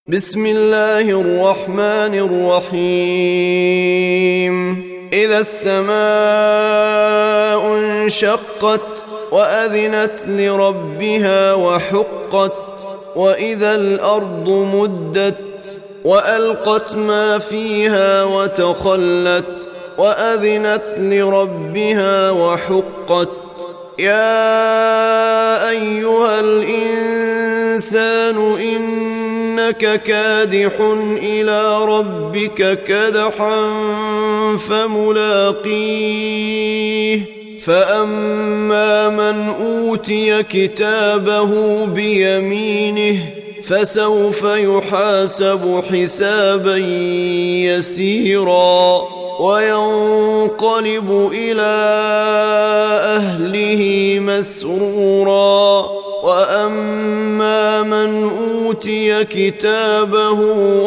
بسم الله الرحمن الرحيم إذا السماء انشقت وأذنت لربها وحقت وإذا الأرض مدت وألقت ما فيها وتخلت وأذنت لربها وحقت يا أيها الإنسان إنك كادح إلى ربك كدحا فملاقيه فأما من أوتي كتابه بيمينه فسوف يحاسب حسابا يسيرا وينقلب إلى أهله مسرورا وأما من أوتي كتابه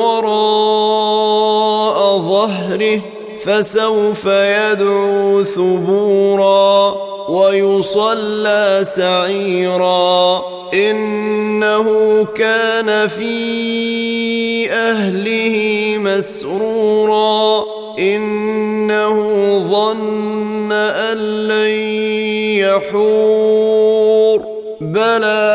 وراء ظهره فسوف يدعو ثبورا ويصلى سعيرا إنه كان في أهله مسرورا إنه ظن أن لن يحور بلى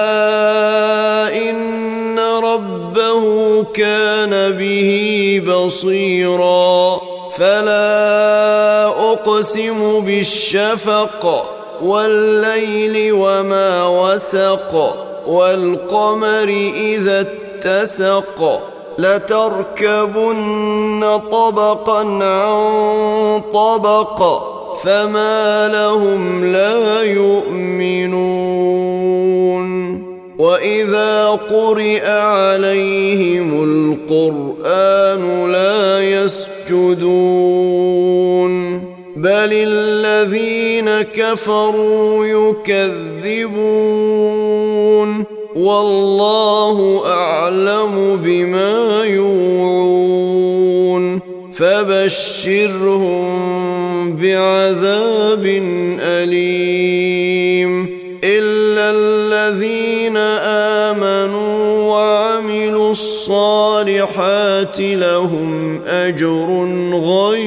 إن ربه كان به بصيرا فلا أقسم بالشفق والليل وما وسق والقمر إذا اتسق لتركبن طبقا عن طبق فما لهم لا يؤمنون وإذا قرئ عليهم القرآن لا يسجدون بل الذين كفروا يكذبون والله أعلم بما يوعون فبشرهم بعذاب أليم إلا الذين آمنوا وعملوا الصالحات لهم أجر غير